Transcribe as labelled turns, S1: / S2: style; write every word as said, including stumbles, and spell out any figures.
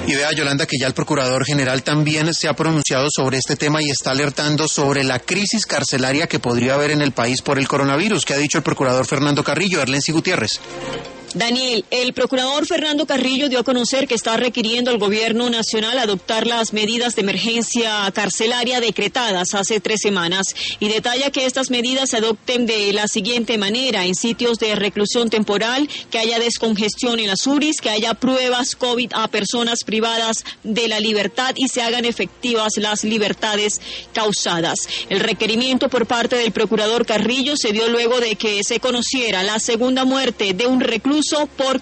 S1: Y vea, Yolanda, que ya el Procurador General también se ha pronunciado sobre este tema y está alertando sobre la crisis carcelaria que podría haber en el país por el coronavirus. ¿Qué ha dicho el Procurador Fernando Carrillo? Erlency Gutiérrez.
S2: Daniel, el procurador Fernando Carrillo dio a conocer que está requiriendo al gobierno nacional adoptar las medidas de emergencia carcelaria decretadas hace tres semanas y detalla que estas medidas se adopten de la siguiente manera: en sitios de reclusión temporal, que haya descongestión en las U R Is, que haya pruebas COVID a personas privadas de la libertad y se hagan efectivas las libertades causadas. El requerimiento por parte del procurador Carrillo se dio luego de que se conociera la segunda muerte de un recluso por